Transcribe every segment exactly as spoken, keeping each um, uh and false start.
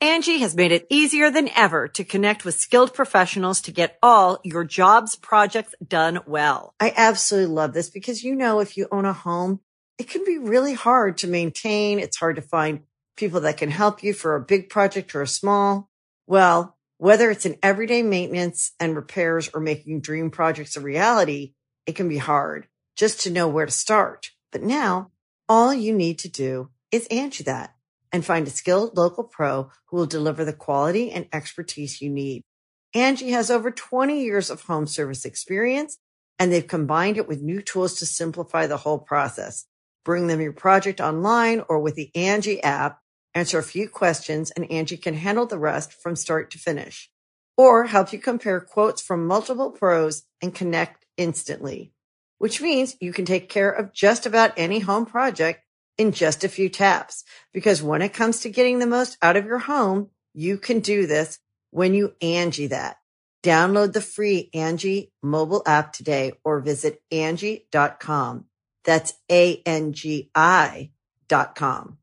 Angie has made it easier than ever to connect with skilled professionals to get all your jobs projects done well. I absolutely love this because, you know, if you own a home, it can be really hard to maintain. It's hard to find people that can help you for a big project or a small. Well, whether it's in everyday maintenance and repairs or making dream projects a reality, it can be hard just to know where to start. But now all you need to do is Angie that and find a skilled local pro who will deliver the quality and expertise you need. Angie has over twenty years of home service experience, and they've combined it with new tools to simplify the whole process. Bring them your project online or with the Angie app, answer a few questions, and Angie can handle the rest from start to finish. Or help you compare quotes from multiple pros and connect instantly, which means you can take care of just about any home project in just a few taps. Because when it comes to getting the most out of your home, you can do this when you Angie that. Download the free Angie mobile app today or visit Angie dot com. That's A N G I dot com.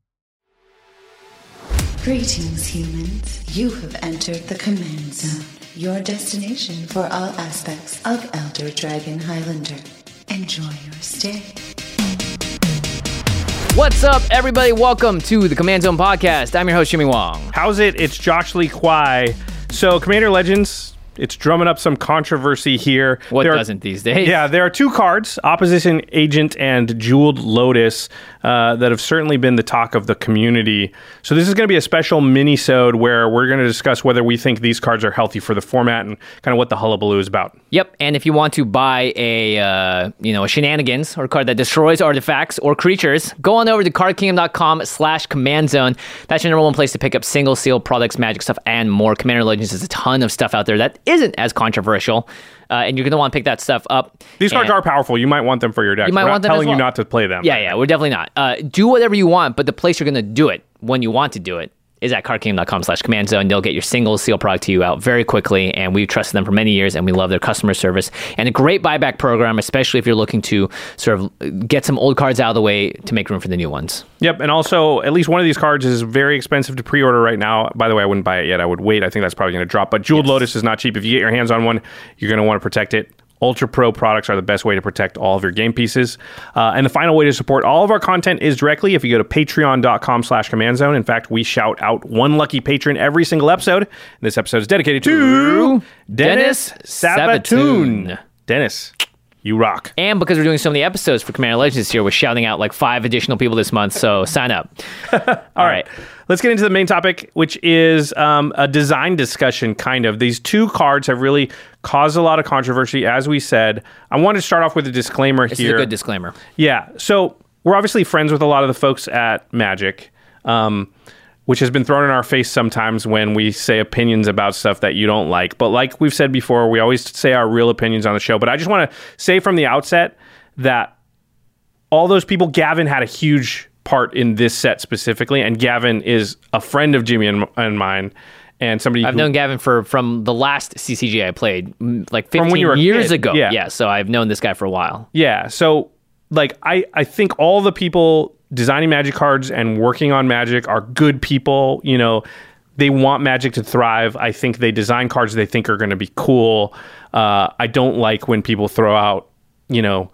Greetings, humans. You have entered the Command Zone, your destination for all aspects of Elder Dragon Highlander. Enjoy your stay. What's up, everybody? Welcome to the Command Zone Podcast. I'm your host, Jimmy Wong. How's it? It's Josh Lee Kwai. So, Commander Legends, it's drumming up some controversy here. What there doesn't are, these days? Yeah, there are two cards, Opposition Agent and Jeweled Lotus, uh, that have certainly been the talk of the community. So this is going to be a special mini-sode where we're going to discuss whether we think these cards are healthy for the format and kind of what the hullabaloo is about. Yep, and if you want to buy a, uh, you know, a shenanigans or a card that destroys artifacts or creatures, go on over to cardkingdom.com slash command zone. That's your number one place to pick up single seal products, magic stuff, and more. Commander Legends is a ton of stuff out there that isn't as controversial, uh, and you're going to want to pick that stuff up. These cards are powerful. You might want them for your deck. You might we're want not them telling as well. you not to play them. Yeah, yeah, we're definitely not. Uh, do whatever you want, but the place you're going to do it when you want to do it is at cardkingdom.com slash command zone. They'll get your single seal product to you out very quickly, and we've trusted them for many years, and we love their customer service. And a great buyback program, especially if you're looking to sort of get some old cards out of the way to make room for the new ones. Yep, and also, at least one of these cards is very expensive to pre-order right now. By the way, I wouldn't buy it yet. I would wait. I think that's probably going to drop. But Jeweled yes. Lotus is not cheap. If you get your hands on one, you're going to want to protect it. Ultra Pro products are the best way to protect all of your game pieces. Uh, and the final way to support all of our content is directly if you go to patreon.com slash command zone. In fact, we shout out one lucky patron every single episode. This episode is dedicated to Dennis, Dennis Sabatoon. Sabatoon. Dennis, you rock. And because we're doing so many episodes for Commander Legends this year, we're shouting out like five additional people this month, so sign up. All right. right. Let's get into the main topic, which is um, a design discussion, kind of. These two cards have really caused a lot of controversy, as we said. I want to start off with a disclaimer this here. This is a good disclaimer. Yeah. So we're obviously friends with a lot of the folks at Magic, um, which has been thrown in our face sometimes when we say opinions about stuff that you don't like. But like we've said before, we always say our real opinions on the show. But I just want to say from the outset that all those people, Gavin had a huge part in this set specifically, and Gavin is a friend of Jimmy and, and mine, and somebody I've who, known Gavin for from the last C C G I played like fifteen when you were a years kid. ago. Yeah. yeah, so I've known this guy for a while. Yeah, so like I, I think all the people designing Magic cards and working on Magic are good people. You know, they want Magic to thrive. I think they design cards they think are going to be cool. Uh, I don't like when people throw out, you know,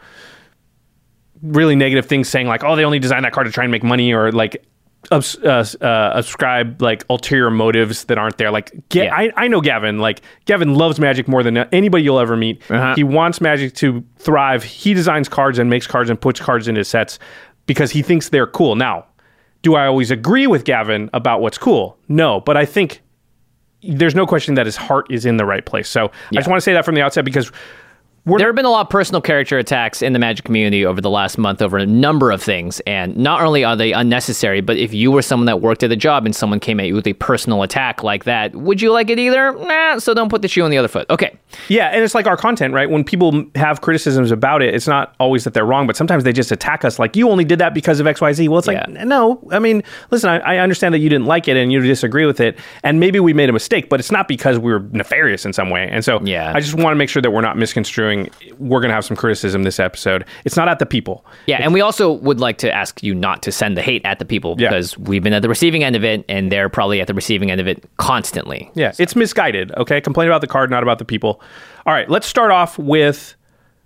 really negative things saying like, oh, they only designed that card to try and make money, or like Ubs, uh, uh, ascribe like ulterior motives that aren't there. Like, Ga- yeah. I, I know Gavin. Like, Gavin loves Magic more than anybody you'll ever meet. Uh-huh. He wants Magic to thrive. He designs cards and makes cards and puts cards into sets because he thinks they're cool. Now, do I always agree with Gavin about what's cool? No, but I think there's no question that his heart is in the right place. So yeah. I just want to say that from the outset because We're, there have been a lot of personal character attacks in the Magic community over the last month over a number of things, and not only are they unnecessary, but if you were someone that worked at a job and someone came at you with a personal attack like that, would you like it either? Nah, so don't put the shoe on the other foot. Okay. Yeah, and it's like our content, right? When people have criticisms about it, it's not always that they're wrong, but sometimes they just attack us like, you only did that because of X Y Z. Well, it's yeah. like, no, I mean, listen, I, I understand that you didn't like it and you disagree with it, and maybe we made a mistake, but it's not because we were nefarious in some way. And so yeah. I just want to make sure that we're not misconstruing tutoring, we're going to have some criticism this episode. It's not at the people. Yeah, and we also would like to ask you not to send the hate at the people because yeah. we've been at the receiving end of it, and they're probably at the receiving end of it constantly. Yeah, so. It's misguided, okay? Complain about the card, not about the people. All right, let's start off with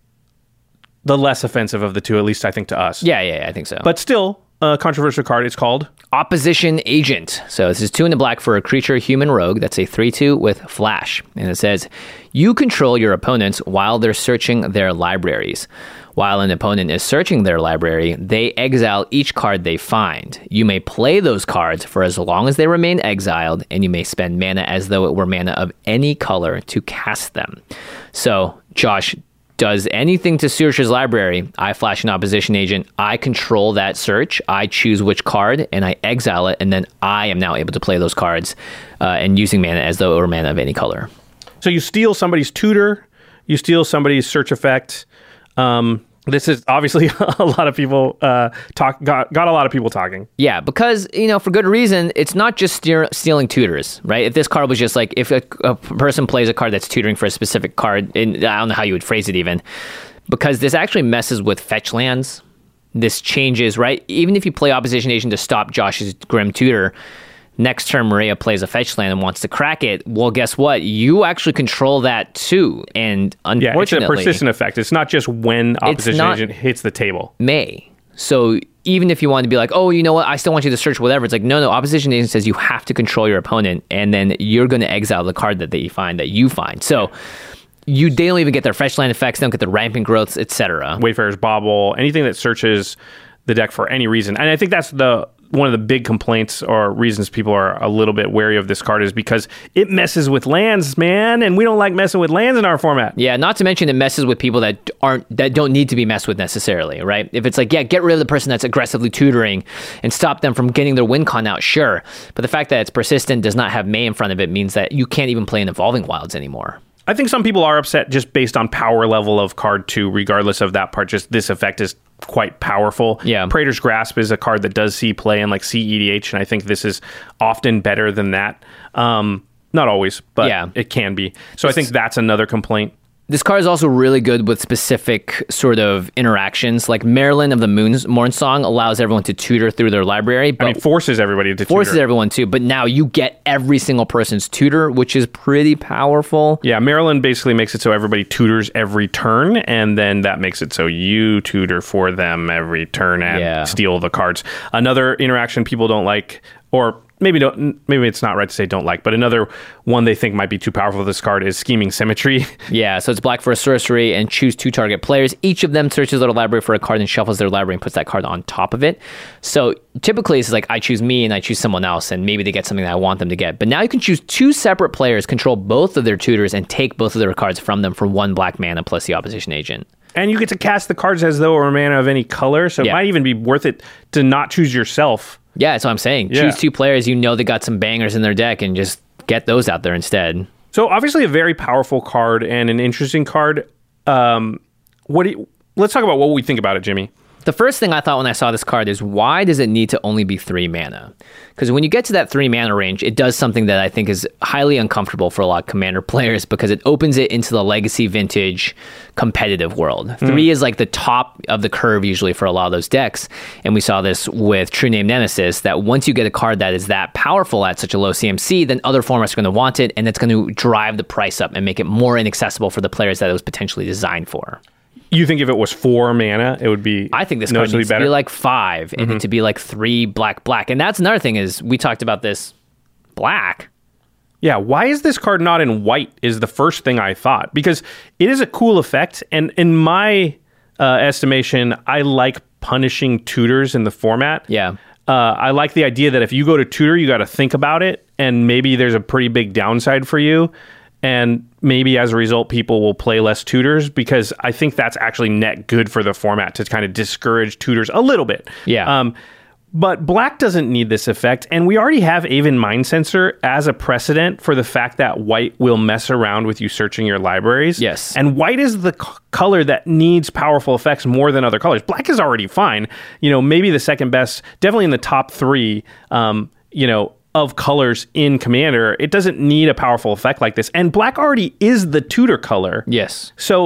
the less offensive of the two, at least I think to us. Yeah, yeah, yeah I think so. But still, a controversial card. It's called Opposition Agent. So this is two in the black for a creature human rogue. That's a three two with flash. And it says, you control your opponents while they're searching their libraries. While an opponent is searching their library, they exile each card they find. You may play those cards for as long as they remain exiled, and you may spend mana as though it were mana of any color to cast them. So, Josh does anything to search library, I flash an opposition agent, I control that search, I choose which card, and I exile it, and then I am now able to play those cards uh, and using mana as though it were mana of any color. So you steal somebody's tutor, you steal somebody's search effect. Um, this is obviously a lot of people uh, talk got got a lot of people talking. Yeah, because, you know, for good reason, it's not just steer, stealing tutors, right? If this card was just like, if a, a person plays a card that's tutoring for a specific card, and I don't know how you would phrase it even, because this actually messes with fetch lands. This changes, right? Even if you play Opposition Agent to stop Josh's Grim Tutor, next turn Maria plays a fetch land and wants to crack it, well, guess what? You actually control that too. And unfortunately... Yeah, it's a persistent effect. It's not just when Opposition Agent hits the table. May. So even if you want to be like, oh, you know what? I still want you to search whatever. It's like, no, no. Opposition Agent says you have to control your opponent, and then you're going to exile the card that they find, that you find. So you they don't even get their fetch land effects. They don't get the rampant growths, et cetera. Wayfarer's Bauble, anything that searches the deck for any reason. And I think that's the... one of the big complaints or reasons people are a little bit wary of this card is because it messes with lands, man, and we don't like messing with lands in our format. Yeah, not to mention it messes with people that aren't that don't need to be messed with necessarily, right? If it's like, yeah, get rid of the person that's aggressively tutoring and stop them from getting their win con out, sure. But the fact that it's persistent, does not have May in front of it, means that you can't even play in Evolving Wilds anymore. I think some people are upset just based on power level of card two, regardless of that part. Just this effect is quite powerful. Yeah. Praetor's Grasp is a card that does see play in like C E D H, and I think this is often better than that. Um, not always, but yeah. It can be. So it's, I think that's another complaint. This card is also really good with specific sort of interactions. Like Marilyn of the Moon's Morn Song allows everyone to tutor through their library. But I mean, forces everybody to forces tutor. everyone to, but now you get every single person's tutor, which is pretty powerful. Yeah, Marilyn basically makes it so everybody tutors every turn, and then that makes it so you tutor for them every turn and yeah. steal the cards. Another interaction people don't like, or maybe don't. Maybe it's not right to say don't like, but another one they think might be too powerful for this card is Scheming Symmetry. Yeah, so it's black for a sorcery and choose two target players. Each of them searches their library for a card and shuffles their library and puts that card on top of it. So typically it's like I choose me and I choose someone else, and maybe they get something that I want them to get. But now you can choose two separate players, control both of their tutors, and take both of their cards from them for one black mana plus the Opposition Agent. And you get to cast the cards as though it were mana of any color, so it yeah. might even be worth it to not choose yourself. Yeah, that's what I'm saying. Yeah. Choose two players you know they got some bangers in their deck and just get those out there instead. So obviously a very powerful card and an interesting card. Um, what do you, let's talk about what we think about it, Jimmy. The first thing I thought when I saw this card is, why does it need to only be three mana? Because when you get to that three mana range, it does something that I think is highly uncomfortable for a lot of Commander players, because it opens it into the Legacy Vintage competitive world. Mm. Three is like the top of the curve usually for a lot of those decks. And we saw this with True Name Nemesis, that once you get a card that is that powerful at such a low C M C, then other formats are going to want it, and it's going to drive the price up and make it more inaccessible for the players that it was potentially designed for. You think if it was four mana, it would be I think this card needs better? to be like five, and mm-hmm. it to be like three black, black. And that's another thing is, we talked about this black. Yeah, why is this card not in white is the first thing I thought. Because it is a cool effect, and in my uh, estimation, I like punishing tutors in the format. Yeah. Uh, I like the idea that if you go to tutor, you got to think about it, and maybe there's a pretty big downside for you. And maybe as a result, people will play less tutors, because I think that's actually net good for the format to kind of discourage tutors a little bit. Yeah. Um, but black doesn't need this effect. And we already have Aven Mindcensor as a precedent for the fact that white will mess around with you searching your libraries. Yes. And white is the c- color that needs powerful effects more than other colors. Black is already fine. You know, maybe the second best, definitely in the top three, um, you know, of colors in Commander. It doesn't need a powerful effect like this. And black already is the tutor color. Yes. So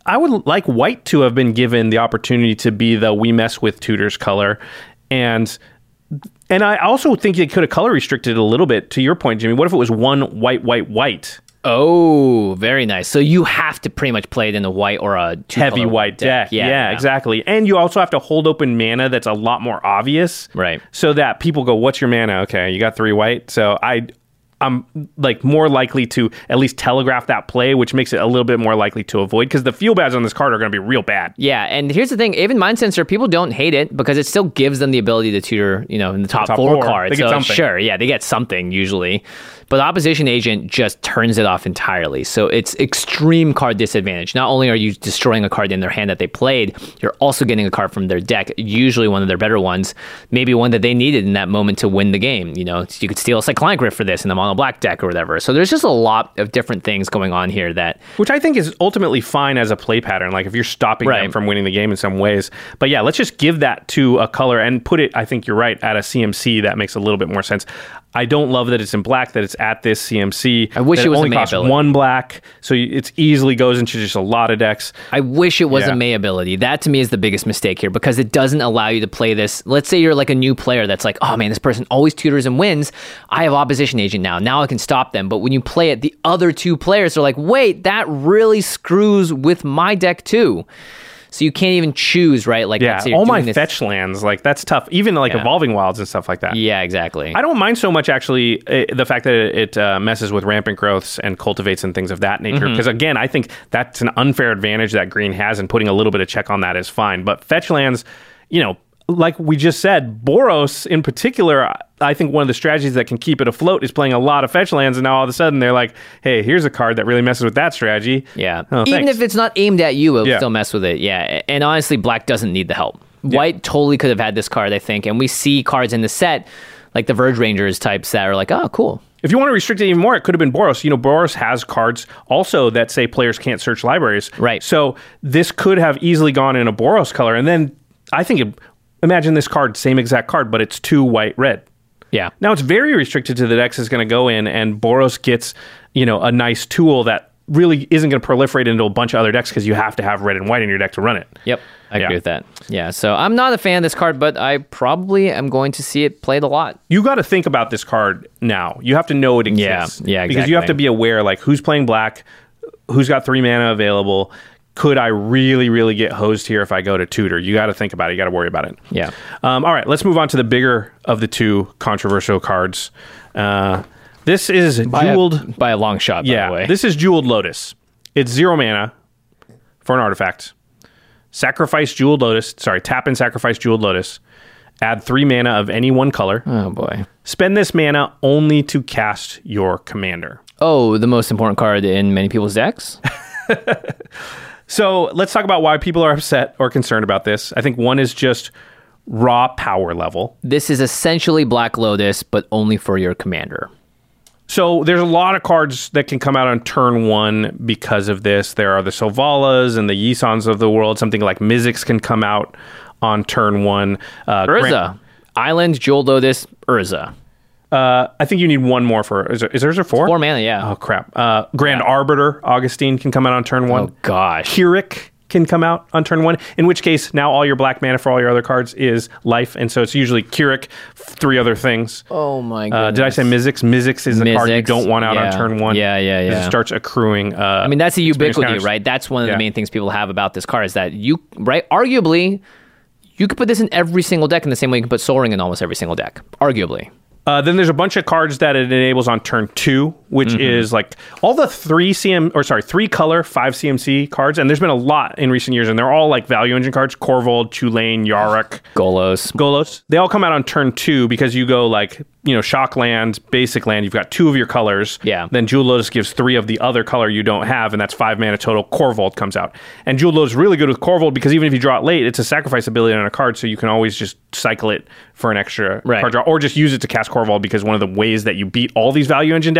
I would like white to have been given the opportunity to be the we mess with tutors color. And and I also think they could have color restricted it a little bit. To your point, Jimmy, what if it was one white, white, white? Oh, very nice. So you have to pretty much play it in a white or a heavy white deck. deck. Yeah, yeah, yeah, exactly. And you also have to hold open mana that's a lot more obvious. Right. So that people go, what's your mana? Okay, you got three white. So I... I'm like more likely to at least telegraph that play, which makes it a little bit more likely to avoid, because the feel bads on this card are going to be real bad. Yeah, and here's the thing: even Mind Sensor, people don't hate it because it still gives them the ability to tutor, you know, in the top, top four, four cards. They get so something. Sure, yeah, they get something usually, but the Opposition Agent just turns it off entirely. So it's extreme card disadvantage. Not only are you destroying a card in their hand that they played, you're also getting a card from their deck, usually one of their better ones, maybe one that they needed in that moment to win the game. You know, you could steal a Cyclonic Rift for this in the mono black deck or whatever. So there's just a lot of different things going on here that... Which I think is ultimately fine as a play pattern, like if you're stopping right. them from winning the game in some ways. But yeah, let's just give that to a color and put it, I think you're right, at a C M C. That makes a little bit more sense. I don't love that it's in black, that it's at this C M C. I wish it, it was only a May costs ability. one black, so it easily goes into just a lot of decks. I wish it was Yeah. a May ability. That to me is the biggest mistake here, because it doesn't allow you to play this. Let's say you're like a new player that's like, oh man, this person always tutors and wins. I have Opposition Agent now. Now I can stop them. But when you play it, the other two players are like, wait, that really screws with my deck too. So you can't even choose, right? Like, Yeah, let's say you're all my doing this- fetch lands, like that's tough. Even like Yeah. Evolving Wilds and stuff like that. Yeah, exactly. I don't mind so much, actually, uh, the fact that it uh, messes with rampant growths and cultivates and things of that nature. Because, again, I think that's an unfair advantage that green has, and putting a little bit of check on that is fine. But fetch lands, you know, like we just said, Boros in particular, I think one of the strategies that can keep it afloat is playing a lot of fetch lands, and now all of a sudden they're like, hey, here's a card that really messes with that strategy. Yeah. Oh, Even thanks. if it's not aimed at you, it'll Yeah. still mess with it. Yeah. And honestly, black doesn't need the help. White totally could have had this card, I think. And we see cards in the set, like the Verge Rangers types, that are like, oh, cool. If you want to restrict it even more, it could have been Boros. You know, Boros has cards also that say players can't search libraries. Right. So this could have easily gone in a Boros color. And then I think, it, imagine this card, same exact card, but it's two white, red. Yeah. Now it's very restricted to the decks it's going to go in, and Boros gets, you know, a nice tool that really isn't going to proliferate into a bunch of other decks because you have to have red and white in your deck to run it. Yep. I Yeah. agree with that. Yeah. So I'm not a fan of this card, but I probably am going to see it played a lot. You got to think about this card now. You have to know it exists. Yeah, yeah, Because you have to exactly. be aware, like, who's playing black, who's got three mana available. Could I really, really get hosed here if I go to tutor? You got to think about it. You got to worry about it. Yeah. Um, all right, let's move on to the bigger of the two controversial cards. Uh, this is By Jeweled... a, by a long shot, by Yeah, the way. this is Jeweled Lotus. It's zero mana for an artifact. Sacrifice Jeweled Lotus. Sorry, tap and sacrifice Jeweled Lotus. Add three mana of any one color. Oh, boy. Spend this mana only to cast your commander. Oh, the most important card in many people's decks? So let's talk about why people are upset or concerned about this. I think one is just raw power level. This is essentially Black Lotus, but only for your commander. So there's a lot of cards that can come out on turn one because of this. There are the Selvalas and the Yisons of the world. Something like Mizzix can come out on turn one. Uh, Urza. Grant- Island, Jeweled Lotus, Urza. Uh, I think you need one more for... Is, there, is there four? Four mana, yeah. Oh, crap. Uh, Grand Arbiter, Augustine, can come out on turn one. Oh, gosh. Keurig can come out on turn one, in which case now all your black mana for all your other cards is life, and so it's usually Keurig, three other things. Oh, my Uh, goodness. did I say Mizzix? Mizzix is the card you Mizzix, don't want out yeah. on turn one. Yeah, yeah, because yeah. It starts accruing. Uh, I mean, that's the experience ubiquity, counters. right? That's one of Yeah. the main things people have about this card is that you, right? Arguably, you could put this in every single deck in the same way you can put Soul Ring in almost every single deck. Arguably. Uh, then there's a bunch of cards that it enables on turn two, which Mm-hmm. is like all the three C M or sorry, three color, five C M C cards. And there's been a lot in recent years, and they're all like value engine cards. Korvold, Tulane, Yarok, Golos. Golos. They all come out on turn two because you go like, you know, shock land, basic land. You've got two of your colors. Yeah. Then Jewel Lotus gives three of the other color you don't have, and that's five mana total. Korvold comes out. And Jewel Lotus is really good with Korvold because even if you draw it late, it's a sacrifice ability on a card, so you can always just cycle it for an extra Right. card draw, or just use it to cast Korvold, because one of the ways that you beat all these value engine decks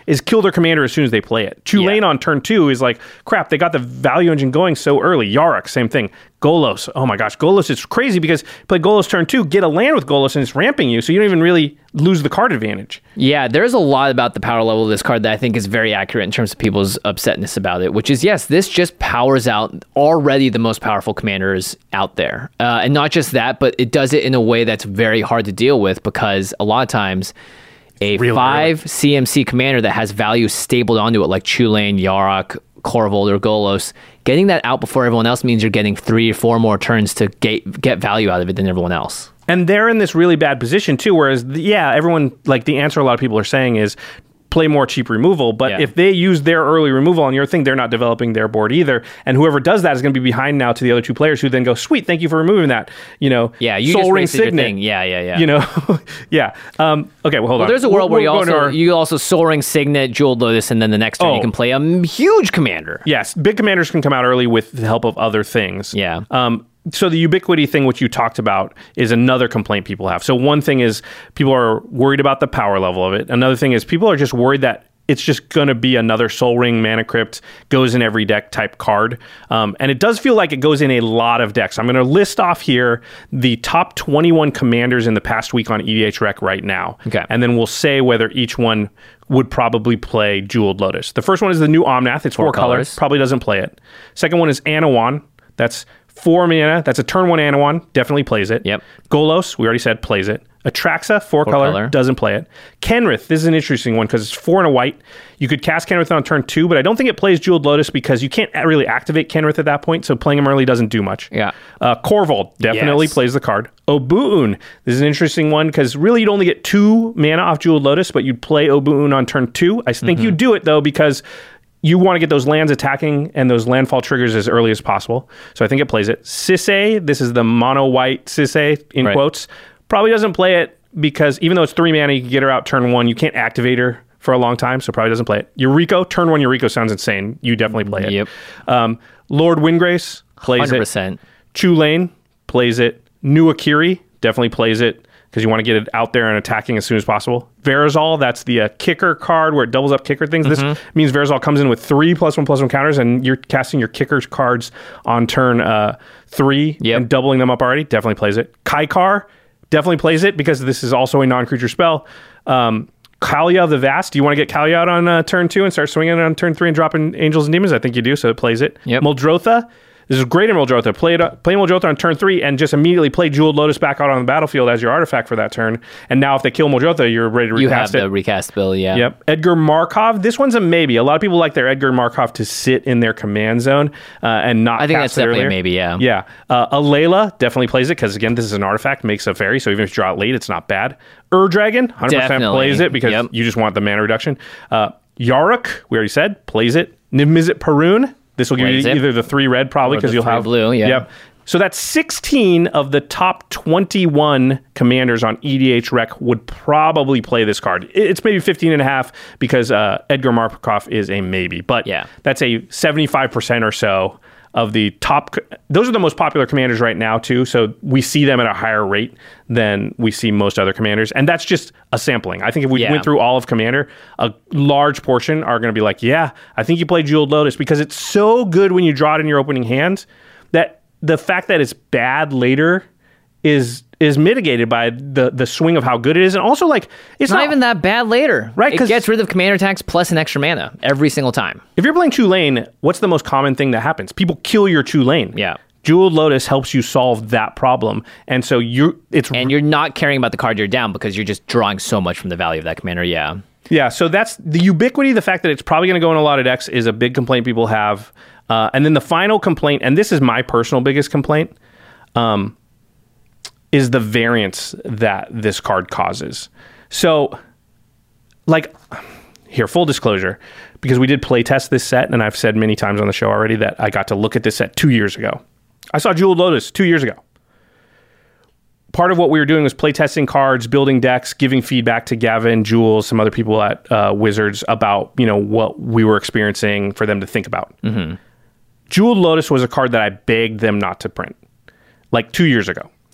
is kill their commander as soon as they play it. Chulane Yeah. on turn two is like, crap, they got the value engine going so early. Yarok, same thing. Golos, oh my gosh, Golos is crazy because you play Golos turn two, get a land with Golos, and it's ramping you, so you don't even really lose the card advantage. Yeah, there's a lot about the power level of this card that I think is very accurate in terms of people's upsetness about it, which is, yes, this just powers out already the most powerful commanders out there. Uh, and not just that, but it does it in a way that's very hard to deal with because a lot of times a Real five early. C M C commander that has value stapled onto it, like Chulane, Yarok, Korvold, or Golos, getting that out before everyone else means you're getting three or four more turns to get, get value out of it than everyone else. And they're in this really bad position too, whereas, the, yeah, everyone, like the answer a lot of people are saying is play more cheap removal, but Yeah. if they use their early removal on your thing, they're not developing their board either. And whoever does that is going to be behind now to the other two players who then go, sweet, thank you for removing that. You know, Yeah, you Soul just Ring wasted your Signet. thing. Yeah, yeah, yeah. You know, yeah. Um, okay, well, hold Well, on. there's a world We'll- where you we'll go into also our- you also Soul Ring Signet, Jeweled Lotus, and then the next turn Oh. you can play a m- huge commander. Yes, big commanders can come out early with the help of other things. Yeah. Um, so the ubiquity thing, which you talked about, is another complaint people have. So one thing is people are worried about the power level of it. Another thing is people are just worried that it's just going to be another Soul Ring, Mana Crypt, goes in every deck type card. Um, and it does feel like it goes in a lot of decks. I'm going to list off here the top twenty-one commanders in the past week on E D H Rec right now. Okay. And then we'll say whether each one would probably play Jeweled Lotus. The first one is the new Omnath. It's four, Four colors. colors. Probably doesn't play it. Second one is Anawan. That's four mana. That's a turn one Anawan. Definitely plays it. Yep. Golos, we already said, plays it. Atraxa, four, Four color, color. doesn't play it. Kenrith, this is an interesting one because it's four and a white. You could cast Kenrith on turn two, but I don't think it plays Jeweled Lotus because you can't really activate Kenrith at that point, so playing him early doesn't do much. Yeah. Uh, Korvold definitely Yes. plays the card. Obuun, this is an interesting one because really you'd only get two mana off Jeweled Lotus, but you'd play Obuun on turn two. I think Mm-hmm. you'd do it though because you want to get those lands attacking and those landfall triggers as early as possible. So I think it plays it. Sisay, this is the mono white Sisay in Right. quotes, probably doesn't play it because even though it's three mana, you can get her out turn one. You can't activate her for a long time, so probably doesn't play it. Eureka, turn one Eureka sounds insane. You definitely play it. Yep. Um, Lord Windgrace plays one hundred it. percent. Chulane plays it. New Akiri definitely plays it because you want to get it out there and attacking as soon as possible. Verazal, that's the uh, kicker card where it doubles up kicker things. Mm-hmm. This means Verazal comes in with three plus one plus one counters, and you're casting your kickers cards on turn uh, three Yep. and doubling them up already. Definitely plays it. Kaikar definitely plays it because this is also a non-creature spell. Um, Kalia of the Vast. Do you want to get Kalia out on uh, turn two and start swinging it on turn three and dropping Angels and Demons? I think you do, so it plays it. Yep. Muldrotha. This is great in Muldrotha. Play, it, play Muldrotha on turn three and just immediately play Jeweled Lotus back out on the battlefield as your artifact for that turn. And now if they kill Muldrotha, you're ready to You have recast it. the recast bill, yeah. Yep. Edgar Markov. This one's a maybe. A lot of people like their Edgar Markov to sit in their command zone uh, and not I think cast that's it definitely a earlier. maybe, yeah. Yeah. Uh, Alayla definitely plays it because, again, this is an artifact, makes a fairy, so even if you draw it late, it's not bad. Ur-Dragon, one hundred percent Definitely. plays it because Yep. you just want the mana reduction. Uh, Yarok, we already said, plays it. Nimizit Parun, this will give Plays you it. either the three red probably Or because the you'll three have blue, yeah. Yep. So that's sixteen of the top twenty-one commanders on E D H Rec would probably play this card. It's maybe fifteen and a half because uh, Edgar Markov is a maybe, but Yeah. that's a seventy-five percent or so of the top. Those are the most popular commanders right now too. So we see them at a higher rate than we see most other commanders. And that's just a sampling. I think if we Yeah. went through all of Commander, a large portion are going to be like, yeah, I think you play Jeweled Lotus because it's so good when you draw it in your opening hand that the fact that it's bad later is is mitigated by the the swing of how good it is. And also, like, it's It's not, even that bad later. Right, It 'cause- gets rid of commander attacks plus an extra mana every single time. if you're playing Chulane, what's the most common thing that happens? People kill your Chulane. Yeah. Jeweled Lotus helps you solve that problem. And so you it's And you're not caring about the card you're down because you're just drawing so much from the value of that commander, yeah. Yeah, so that's the ubiquity, the fact that it's probably going to go in a lot of decks is a big complaint people have. Uh, and then the final complaint, and this is my personal biggest complaint, um, is the variance that this card causes. So, like, here, full disclosure, because we did play test this set, and I've said many times on the show already that I got to look at this set two years ago. I saw Jeweled Lotus two years ago. Part of what we were doing was playtesting cards, building decks, giving feedback to Gavin, Jules, some other people at uh, Wizards about, you know, what we were experiencing for them to think about. Mm-hmm. Jeweled Lotus was a card that I begged them not to print, like two years ago.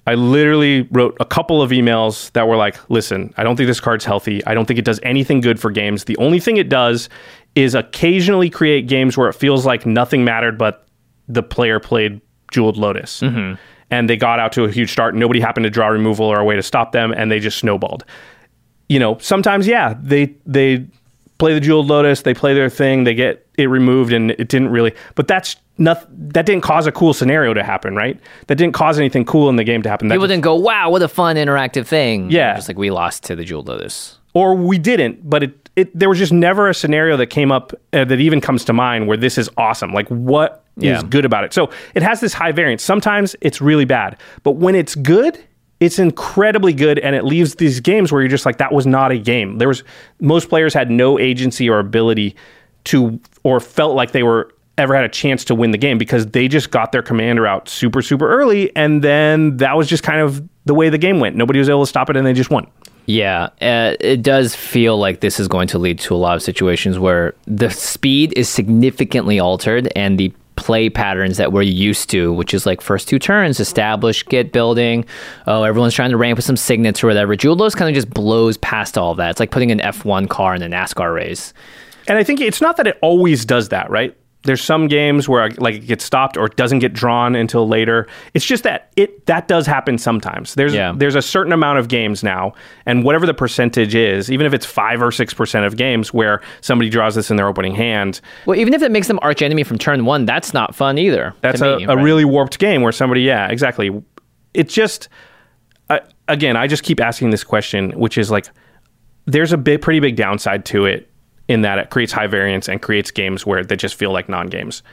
I literally wrote a couple of emails that were like, listen, I don't think this card's healthy. I don't think it does anything good for games. The only thing it does is occasionally create games where it feels like nothing mattered but the player played Jeweled Lotus. Mm-hmm. And they got out to a huge start. Nobody happened to draw removal or a way to stop them, and they just snowballed. You know, sometimes, yeah, they they play the Jeweled Lotus, they play their thing, they get it removed, and it didn't really... But that's not, that didn't cause a cool scenario to happen, right? That didn't cause anything cool in the game to happen. That People just, didn't go, wow, what a fun interactive thing. Yeah. Just like we lost to the Jeweled Lotus. Or we didn't, but it, it there was just never a scenario that came up uh, that even comes to mind where this is awesome. Like, what Yeah. is good about it? So it has this high variance. Sometimes it's really bad, but when it's good, it's incredibly good, and it leaves these games where you're just like, that was not a game. There was most players had no agency or ability to, or felt like they were ever had a chance to win the game because they just got their commander out super, super early, and then that was just kind of the way the game went. Nobody was able to stop it, and they just won. Yeah, uh, it does feel like this is going to lead to a lot of situations where the speed is significantly altered and the play patterns that we're used to, which is like first two turns, establish, get building. Oh, everyone's trying to ramp with some signets or whatever. Jeweled Lotus kind of just blows past all of that. It's like putting an F one car in a NASCAR race. And I think it's not that it always does that, right? There's some games where like it gets stopped or it doesn't get drawn until later. It's just that it that does happen sometimes. There's Yeah. there's a certain amount of games now, and whatever the percentage is, even if it's five or six percent of games where somebody draws this in their opening hand, Well, even if it makes them arch enemy from turn one, that's not fun either. that's to a, me, a right? really warped game where somebody, yeah, exactly. It's just, uh, again, I just keep asking this question, which is like, there's a big, pretty big downside to it in that it creates high variance and creates games where they just feel like non-games.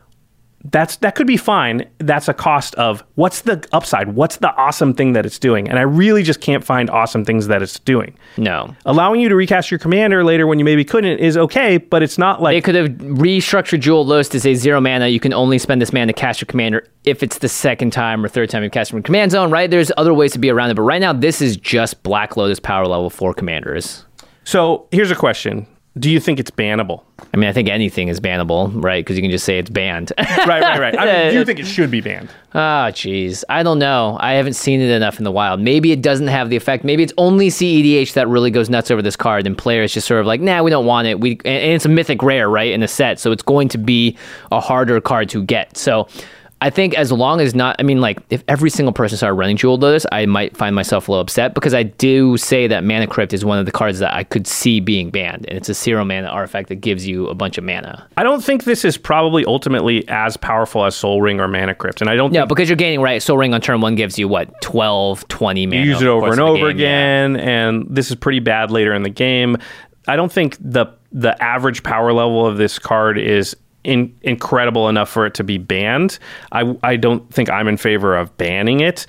That's that could be fine. That's a cost of what's the upside? What's the awesome thing that it's doing? And I really just can't find awesome things that it's doing. No. Allowing you to recast your commander later when you maybe couldn't is okay, but it's not like They could have restructured Jeweled Lotus to say zero mana. You can only spend this mana to cast your commander if it's the second time or third time you've cast from command zone, right? There's other ways to be around it, but right now this is just Black Lotus power level for commanders. So here's a question. Do you think it's bannable? I mean, I think anything is bannable, right? Because you can just say it's banned. Right, right, right. I mean, do you think it should be banned? Ah, jeez. I don't know. I haven't seen it enough in the wild. Maybe it doesn't have the effect. Maybe it's only C E D H that really goes nuts over this card, and players just sort of like, nah, we don't want it. We and it's a mythic rare, right, in the set, so it's going to be a harder card to get. So I think as long as not, I mean, like, if every single person started running Jeweled Lotus, I might find myself a little upset because I do say that Mana Crypt is one of the cards that I could see being banned, and it's a zero mana artifact that gives you a bunch of mana. I don't think this is probably ultimately as powerful as Soul Ring or Mana Crypt, and I don't Yeah, think because you're gaining, right? Soul Ring on turn one gives you, what, twelve, twenty mana? you use it over over the and course of over the game, again, and this is pretty bad later in the game. I don't think the the average power level of this card is In, incredible enough for it to be banned. I, I don't think I'm in favor of banning it.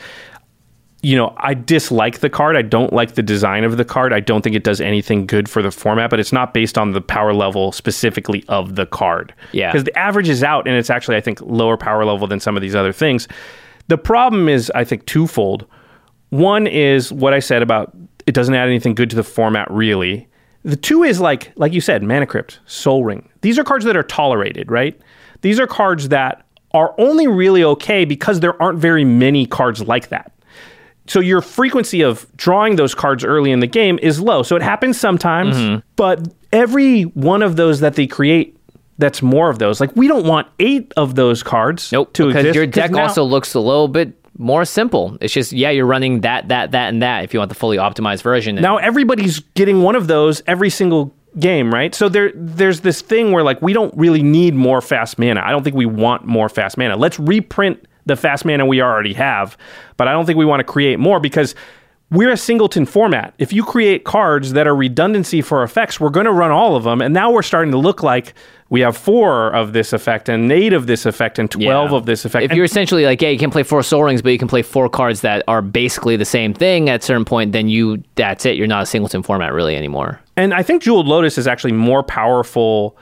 You know, I dislike the card. I don't like the design of the card. I don't think it does anything good for the format, but it's not based on the power level specifically of the card. Yeah. Because the average is out, and it's actually, I think, lower power level than some of these other things. The problem is, I think, twofold. One is what I said about it doesn't add anything good to the format, really. The two is like, like you said, Mana Crypt, Soul Ring. These are cards that are tolerated, right? These are cards that are only really okay because there aren't very many cards like that. So your frequency of drawing those cards early in the game is low. So it happens sometimes, mm-hmm. but every one of those that they create, that's more of those. Like, we don't want eight of those cards nope, to because exist. Your deck now, also looks a little bit more simple. It's just, yeah, you're running that, that, that, and that if you want the fully optimized version. Now everybody's getting one of those every single game, right? So there, there's this thing where, like, we don't really need more fast mana. I don't think we want more fast mana. Let's reprint the fast mana we already have, but I don't think we want to create more because we're a singleton format. If you create cards that are redundancy for effects, we're going to run all of them, and now we're starting to look like we have four of this effect and eight of this effect and twelve yeah. of this effect. If and you're essentially like, yeah, you can play four Soul Rings, but you can play four cards that are basically the same thing at a certain point, then you, that's it. You're not a singleton format really anymore. And I think Jeweled Lotus is actually more powerful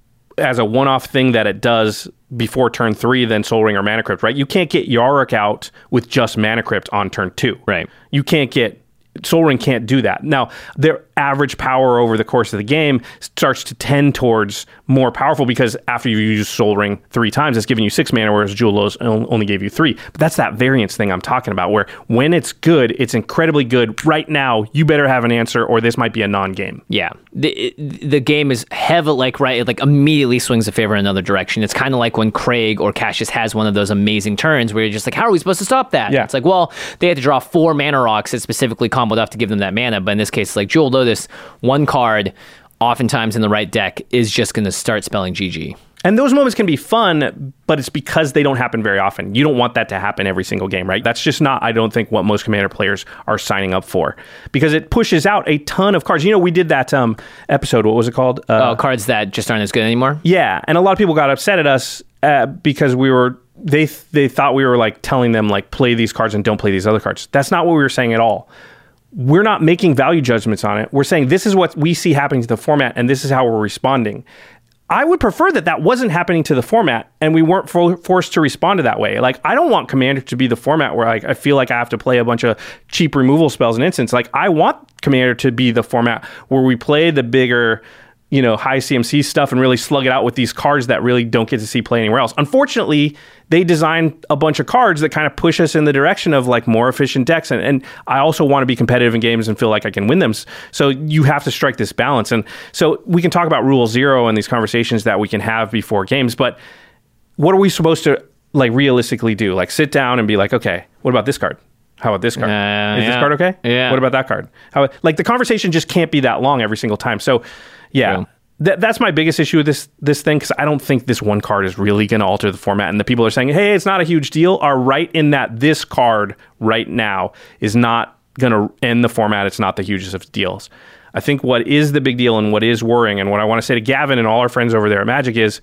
as a one-off thing that it does before turn three than Soul Ring or Mana Crypt, right? You can't get Yarick out with just Mana Crypt on turn two. Right. You can't get... Soul Ring can't do that. Now, there average power over the course of the game starts to tend towards more powerful, because after you use Soul Ring three times, it's giving you six mana, whereas Jewel Lotus only gave you three. But that's that variance thing I'm talking about, where when it's good, it's incredibly good. Right now, you better have an answer, or this might be a non-game. Yeah, the the game is heavy, like right, it like immediately swings a favor in another direction. It's kind of like when Craig or Cassius has one of those amazing turns where you're just like, how are we supposed to stop that? Yeah. It's like, well, they had to draw four mana rocks that specifically comboed up to give them that mana. But in this case, it's like Jewel Lotus, one card, oftentimes in the right deck, is just going to start spelling G G. And those moments can be fun, but it's because they don't happen very often. You don't want that to happen every single game, right? That's just not, I don't think, what most Commander players are signing up for, because it pushes out a ton of cards. You know, we did that um, episode, what was it called? Uh, oh, cards that just aren't as good anymore? Yeah, and a lot of people got upset at us uh, because we were, they they thought we were like telling them like, play these cards and don't play these other cards. That's not what we were saying at all. We're not making value judgments on it. We're saying this is what we see happening to the format, and this is how we're responding. I would prefer that that wasn't happening to the format and we weren't fo- forced to respond to that way. Like, I don't want Commander to be the format where like I feel like I have to play a bunch of cheap removal spells and instants. Like, I want Commander to be the format where we play the bigger, you know, high C M C stuff and really slug it out with these cards that really don't get to see play anywhere else. Unfortunately, they designed a bunch of cards that kind of push us in the direction of like more efficient decks. And, and I also want to be competitive in games and feel like I can win them. So you have to strike this balance. And so we can talk about Rule Zero and these conversations that we can have before games, but what are we supposed to like realistically do? Like sit down and be like, okay, what about this card? How about this card? Uh, Is yeah. this card okay? Yeah. What about that card? How, like the conversation just can't be that long every single time. So yeah. True. Th- that's my biggest issue with this this thing, because I don't think this one card is really going to alter the format. And the people are saying, hey, it's not a huge deal, are right in that this card right now is not going to end the format. It's not the hugest of deals. I think what is the big deal and what is worrying, and what I want to say to Gavin and all our friends over there at Magic, is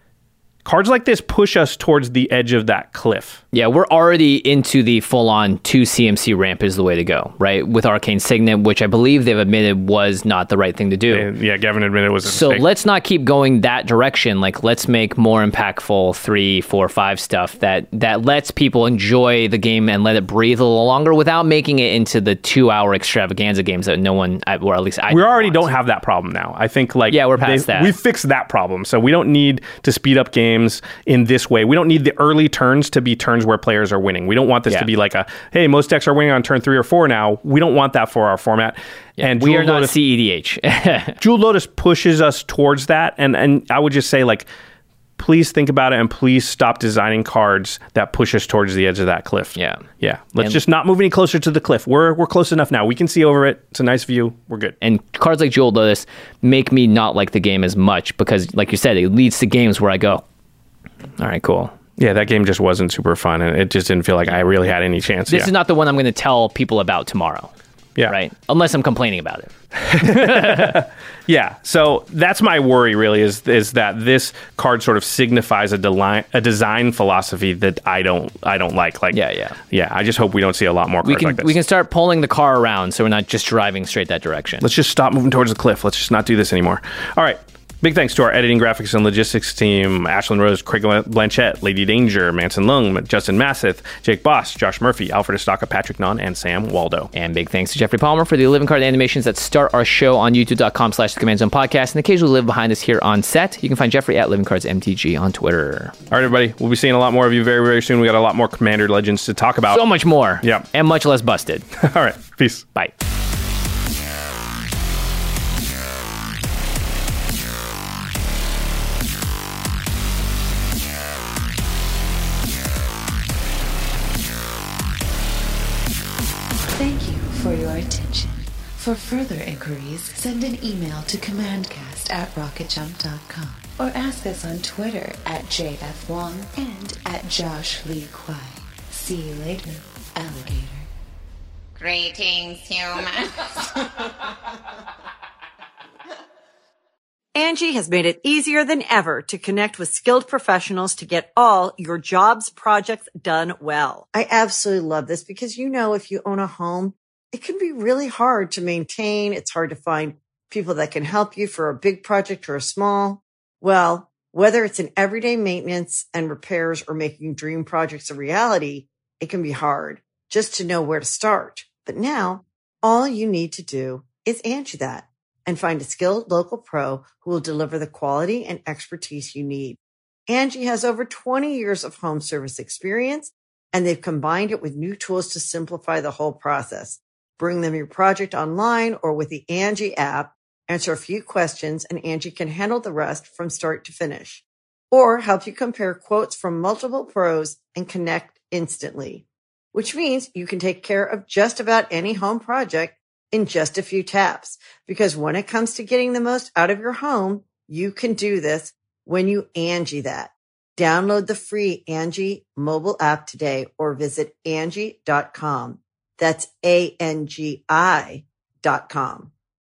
cards like this push us towards the edge of that cliff. Yeah, we're already into the full-on two C M C ramp is the way to go, right? With Arcane Signet, which I believe they've admitted was not the right thing to do. And yeah, Gavin admitted it was a So mistake. let's not keep going that direction. Like, let's make more impactful three, four, five stuff that that lets people enjoy the game and let it breathe a little longer without making it into the two-hour extravaganza games that no one, or at least I. We already want. don't have that problem now. I think like Yeah, we're past they- that. We fixed that problem, so we don't need to speed up games in this way. We don't need the early turns to be turns where players are winning. We don't want this Yeah. to be like a, hey, most decks are winning on turn three or four now. We don't want that for our format. And We Jewel are not Lotus, C E D H. Jewel Lotus pushes us towards that, and and I would just say like, please think about it and please stop designing cards that push us towards the edge of that cliff. Yeah. Yeah. Let's And- just not move any closer to the cliff. We're we're close enough now. We can see over it. It's a nice view. We're good. And cards like Jewel Lotus make me not like the game as much because, like you said, it leads to games where I go, all right, cool. Yeah, that game just wasn't super fun, and it just didn't feel like I really had any chance. This yeah. is not the one I'm going to tell people about tomorrow. Yeah. Right? Unless I'm complaining about it. Yeah, so that's my worry. Really, is is that this card sort of signifies a, deli- a design philosophy that I don't I don't like. Like, Yeah, yeah. yeah. I just hope we don't see a lot more cards We can like this. we can start pulling the car around so we're not just driving straight that direction. Let's just stop moving towards the cliff. Let's just not do this anymore. All right. Big thanks to our editing, graphics, and logistics team, Ashlyn Rose, Craig Blanchett, Lady Danger, Manson Lung, Justin Masseth, Jake Boss, Josh Murphy, Alfred Estaka, Patrick Nunn, and Sam Waldo. And big thanks to Jeffrey Palmer for the living card animations that start our show on youtube.com slash the Command Zone podcast and occasionally live behind us here on set. You can find Jeffrey at Living Cards M T G on Twitter. All right, everybody. We'll be seeing a lot more of you very, very soon. We got a lot more Commander Legends to talk about. So much more. Yeah. And much less busted. All right. Peace. Bye. Thank you for your attention. For further inquiries, send an email to commandcast at rocketjump dot com or ask us on Twitter at J F Wong and at Josh Lee Kwai. See you later, alligator. Greetings, humans. Angie has made it easier than ever to connect with skilled professionals to get all your jobs projects done well. I absolutely love this because, you know, if you own a home, it can be really hard to maintain. It's hard to find people that can help you for a big project or a small. Well, whether it's in everyday maintenance and repairs or making dream projects a reality, it can be hard just to know where to start. But now all you need to do is Angie that. and find a skilled local pro who will deliver the quality and expertise you need. Angie has over twenty years of home service experience, and they've combined it with new tools to simplify the whole process. Bring them your project online or with the Angie app, answer a few questions, and Angie can handle the rest from start to finish. Or help you compare quotes from multiple pros and connect instantly, which means you can take care of just about any home project in just a few taps. Because when it comes to getting the most out of your home, you can do this when you Angie that. Download the free Angie mobile app today or visit Angie dot com. That's A N G I dot com.